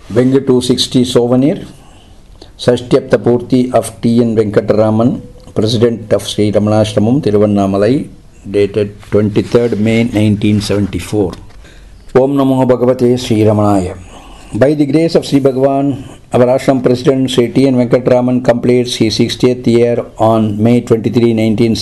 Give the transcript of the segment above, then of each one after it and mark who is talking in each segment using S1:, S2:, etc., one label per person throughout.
S1: Venga 260 souvenir, Sashthyapta Purti of T.N. Venkataraman, President of Sri Ramanashramam, Tiruvannamalai, dated 23rd May 1974. Om Namo Bhagavate Sri Ramanaya. By the grace of Sri Bhagavan, our Ashram President Sri T.N. Venkataraman completes his 60th year on May 23,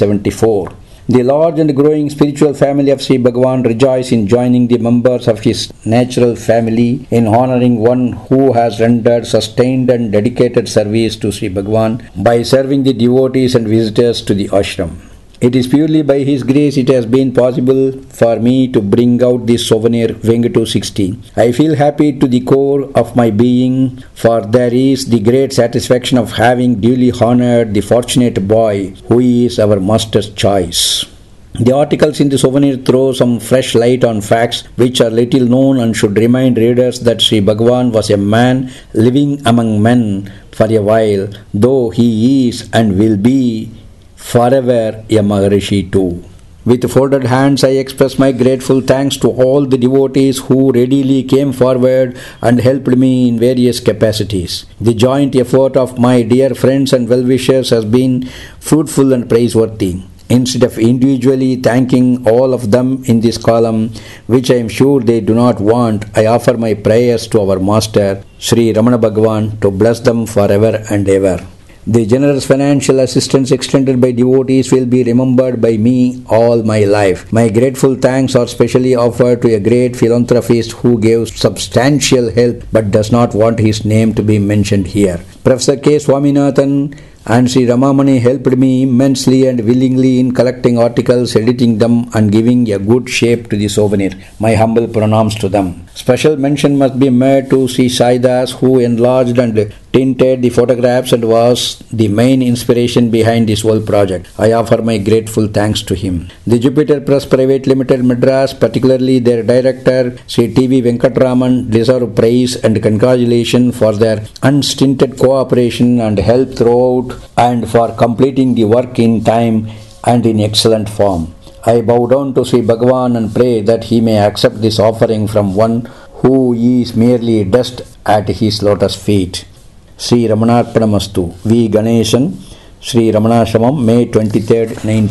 S1: 1974. The large and growing spiritual family of Sri Bhagavan rejoice in joining the members of his natural family in honoring one who has rendered sustained and dedicated service to Sri Bhagavan by serving the devotees and visitors to the ashram. It is purely by his grace it has been possible for me to bring out this souvenir Venga 260. I feel happy to the core of my being, for there is the great satisfaction of having duly honored the fortunate boy who is our master's choice. The articles in the souvenir throw some fresh light on facts which are little known and should remind readers that Sri Bhagavan was a man living among men for a while, though he is and will be forever a Maharishi too. With folded hands, I express my grateful thanks to all the devotees who readily came forward and helped me in various capacities. The joint effort of my dear friends and well-wishers has been fruitful and praiseworthy. Instead of individually thanking all of them in this column, which I am sure they do not want, I offer my prayers to our Master, Sri Ramana Bhagavan, to bless them forever and ever. The generous financial assistance extended by devotees will be remembered by me all my life. My grateful thanks are specially offered to a great philanthropist who gave substantial help but does not want his name to be mentioned here. Professor K. Swaminathan and Sri Ramamani helped me immensely and willingly in collecting articles, editing them and giving a good shape to the souvenir. My humble pranams to them. Special mention must be made to Sri Saidas, who enlarged and tinted the photographs and was the main inspiration behind this whole project. I offer my grateful thanks to him. The Jupiter Press Private Limited Madras, particularly their director Sri T.V. Venkataraman, deserve praise and congratulations for their unstinted cooperation and help throughout and for completing the work in time and in excellent form. I bow down to Sri Bhagavan and pray that he may accept this offering from one who is merely dust at his lotus feet. Sri Ramanarpanamastu. V. Ganeshan, Sri Ramanashramam, May 23,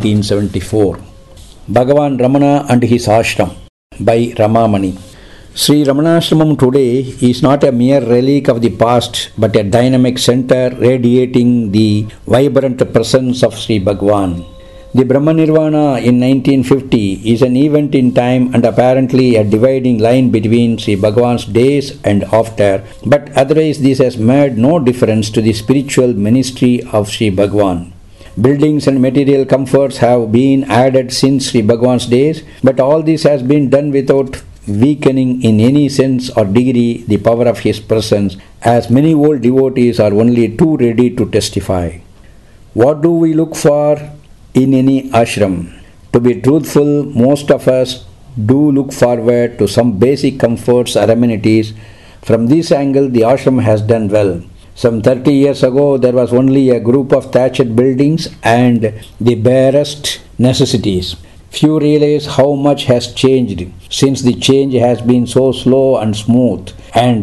S1: 1974. Bhagavan Ramana and his ashram by Ramamani. Sri Ramanashramam today is not a mere relic of the past but a dynamic center radiating the vibrant presence of Sri Bhagavan. The Brahma Nirvana in 1950 is an event in time and apparently a dividing line between Sri Bhagavan's days and after, but otherwise this has made no difference to the spiritual ministry of Sri Bhagavan. Buildings and material comforts have been added since Sri Bhagavan's days, but all this has been done without weakening in any sense or degree the power of his presence, as many old devotees are only too ready to testify. What do we look for in any ashram? To be truthful, most of us do look forward to some basic comforts or amenities. From this angle, the ashram has done well. Some 30 years ago, there was only a group of thatched buildings and the barest necessities. Few realize how much has changed since the change has been so slow and smooth, and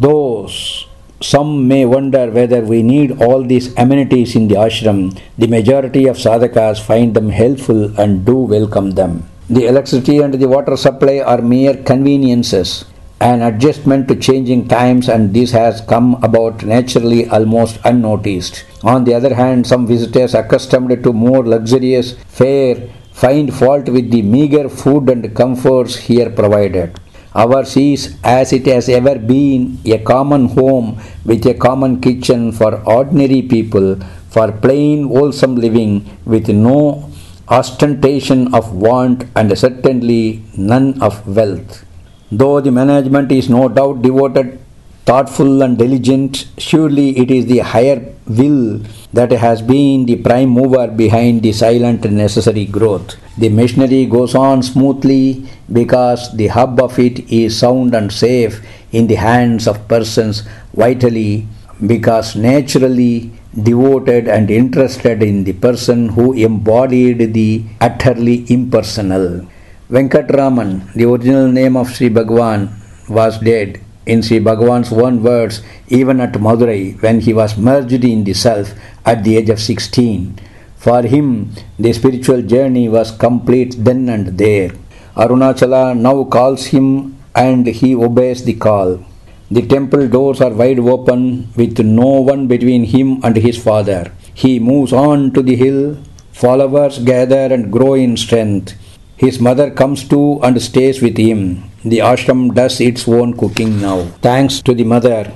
S1: those some may wonder whether we need all these amenities in the ashram. The majority of sadhakas find them helpful and do welcome them. The electricity and the water supply are mere conveniences, an adjustment to changing times, and this has come about naturally almost unnoticed. On the other hand, some visitors accustomed to more luxurious fare find fault with the meager food and comforts here provided. Ours is, as it has ever been, a common home with a common kitchen for ordinary people, for plain wholesome living with no ostentation of want and certainly none of wealth. Though the management is no doubt devoted, thoughtful and diligent, surely it is the higher will that has been the prime mover behind the silent and necessary growth. The machinery goes on smoothly because the hub of it is sound and safe in the hands of persons vitally, because naturally devoted and interested in the person who embodied the utterly impersonal. Venkataraman, the original name of Sri Bhagavan, was dead in Sri Bhagavan's own words, even at Madurai, when he was merged in the self at the age of 16. For him, the spiritual journey was complete then and there. Arunachala now calls him and he obeys the call. The temple doors are wide open with no one between him and his father. He moves on to the hill. Followers gather and grow in strength. His mother comes too and stays with him. The ashram does its own cooking now. Thanks to the mother,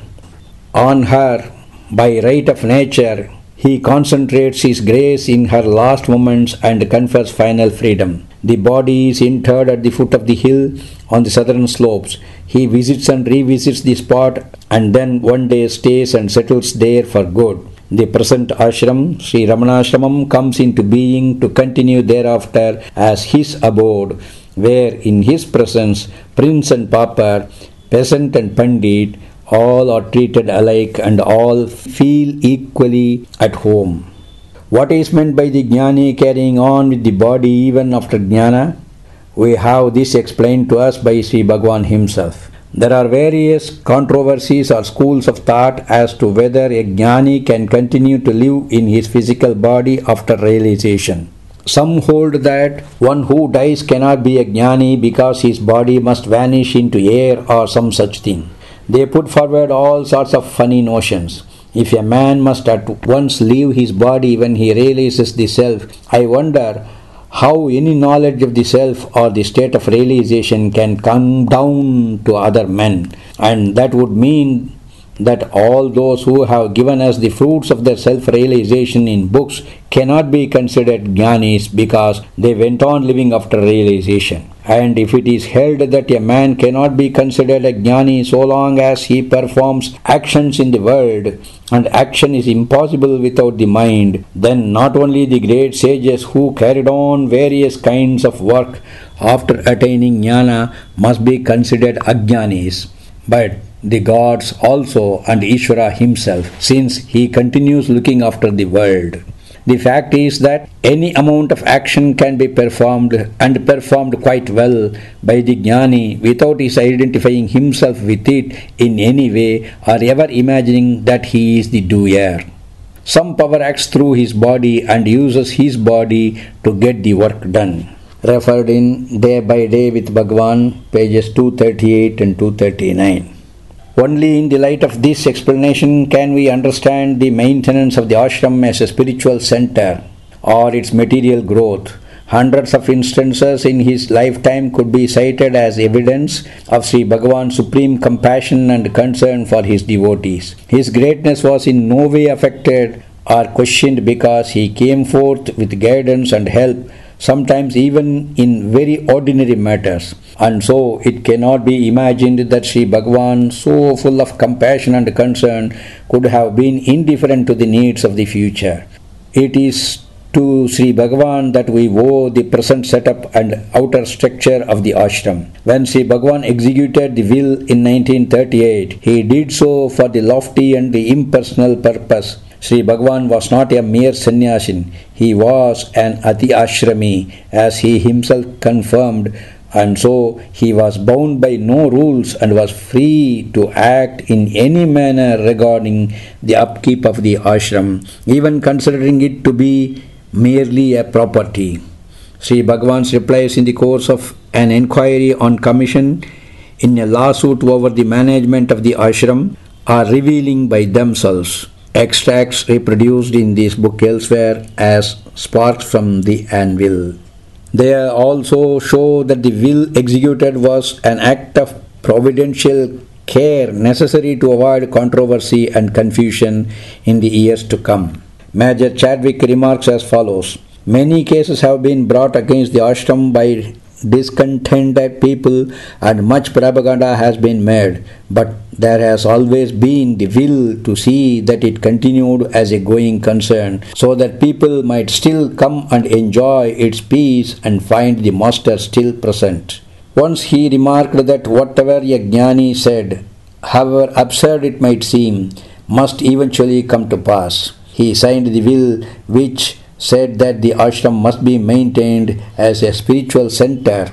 S1: on her, by right of nature, he concentrates his grace in her last moments and confers final freedom. The body is interred at the foot of the hill on the southern slopes. He visits and revisits the spot and then one day stays and settles there for good. The present ashram, Sri Ramanashramam, comes into being to continue thereafter as his abode, where in his presence prince and pauper, peasant and pandit, all are treated alike and all feel equally at home. What is meant by the jnani carrying on with the body even after jnana? We have this explained to us by Sri Bhagavan himself. There are various controversies or schools of thought as to whether a jnani can continue to live in his physical body after realization. Some hold that one who dies cannot be a jnani because his body must vanish into air or some such thing. They put forward all sorts of funny notions. If a man must at once leave his body when he realizes the self, I wonder how any knowledge of the self or the state of realization can come down to other men. And that would mean that all those who have given us the fruits of their self-realization in books cannot be considered jnanis because they went on living after realization. And if it is held that a man cannot be considered a jnani so long as he performs actions in the world, and action is impossible without the mind, then not only the great sages who carried on various kinds of work after attaining jnana must be considered ajnanis, but the gods also and Ishvara himself, since he continues looking after the world. The fact is that any amount of action can be performed and performed quite well by the jnani without his identifying himself with it in any way or ever imagining that he is the doer. Some power acts through his body and uses his body to get the work done. Referred in Day by Day with Bhagavan, pages 238 and 239. Only in the light of this explanation can we understand the maintenance of the ashram as a spiritual center or its material growth. Hundreds of instances in his lifetime could be cited as evidence of Sri Bhagavan's supreme compassion and concern for his devotees. His greatness was in no way affected or questioned because he came forth with guidance and help, sometimes even in very ordinary matters. And so it cannot be imagined that Sri Bhagavan, so full of compassion and concern, could have been indifferent to the needs of the future. It is to Sri Bhagavan that we owe the present setup and outer structure of the ashram. When Sri Bhagavan executed the will in 1938, he did so for the lofty and the impersonal purpose. Sri Bhagavan was not a mere sannyasin, he was an ati ashrami, as he himself confirmed, and so he was bound by no rules and was free to act in any manner regarding the upkeep of the ashram, even considering it to be merely a property. Sri Bhagavan's replies in the course of an inquiry on commission in a lawsuit over the management of the ashram are revealing by themselves. Extracts reproduced in this book elsewhere as sparks from the anvil. They also show that the will executed was an act of providential care necessary to avoid controversy and confusion in the years to come. Major Chadwick remarks as follows: many cases have been brought against the ashram by discontented people and much propaganda has been made, but there has always been the will to see that it continued as a going concern so that people might still come and enjoy its peace and find the master still present. Once he remarked that whatever a jnani said, however absurd it might seem, must eventually come to pass. He signed the will which said that the ashram must be maintained as a spiritual center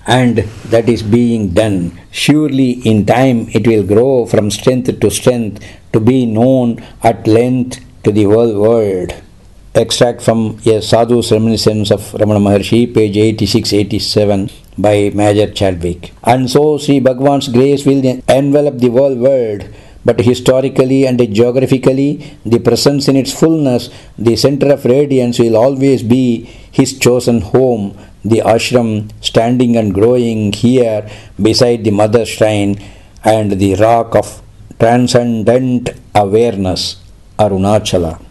S1: and that is being done. Surely in time it will grow from strength to strength to be known at length to the whole world. Extract from a Sadhu's Reminiscence of Ramana Maharshi, page 86-87 by Major Chadwick. And so Sri Bhagavan's grace will envelop the whole world, but historically and geographically, the presence in its fullness, the center of radiance, will always be his chosen home, the ashram standing and growing here beside the mother shrine and the rock of transcendent awareness, Arunachala.